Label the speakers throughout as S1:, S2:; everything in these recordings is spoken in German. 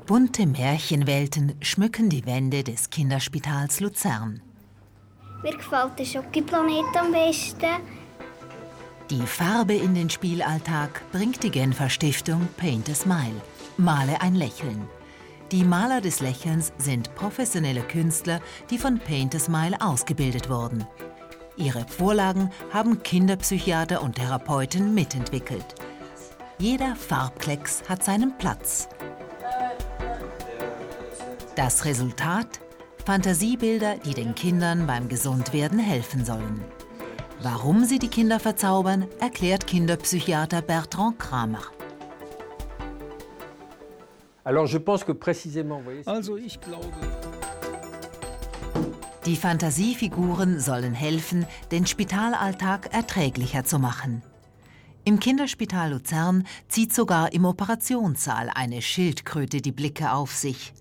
S1: Bunte Märchenwelten schmücken die Wände des Kinderspitals Luzern.
S2: Mir gefällt der Schokiplanet am besten.
S1: Die Farbe in den Spielalltag bringt die Genfer Stiftung Paint a Smile. Male ein Lächeln. Die Maler des Lächelns sind professionelle Künstler, die von Paint a Smile ausgebildet wurden. Ihre Vorlagen haben Kinderpsychiater und Therapeuten mitentwickelt. Jeder Farbklecks hat seinen Platz. Das Resultat? Fantasiebilder, die den Kindern beim Gesundwerden helfen sollen. Warum sie die Kinder verzaubern, erklärt Kinderpsychiater Bertrand Kramer.
S3: Also ich glaube,
S1: Die Fantasiefiguren sollen helfen, den Spitalalltag erträglicher zu machen. Im Kinderspital Luzern zieht sogar im Operationssaal eine Schildkröte die Blicke auf sich.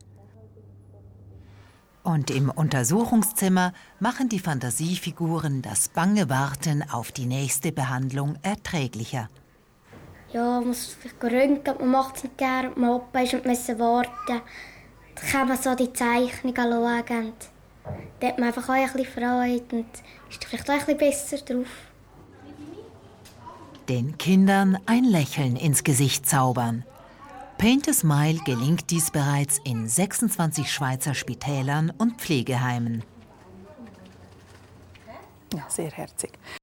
S1: Und im Untersuchungszimmer machen die Fantasiefiguren das bange Warten auf die nächste Behandlung erträglicher.
S2: Ja, man muss vielleicht röntgen, man macht es nicht gerne, man Opa ist und muss warten. Dann kann man so die Zeichnungen schauen. Da hat man einfach auch ein bisschen Freude und ist vielleicht auch ein bisschen besser drauf.
S1: Den Kindern ein Lächeln ins Gesicht zaubern. Paint a Smile gelingt dies bereits in 26 Schweizer Spitälern und Pflegeheimen.
S4: Ja, sehr herzig.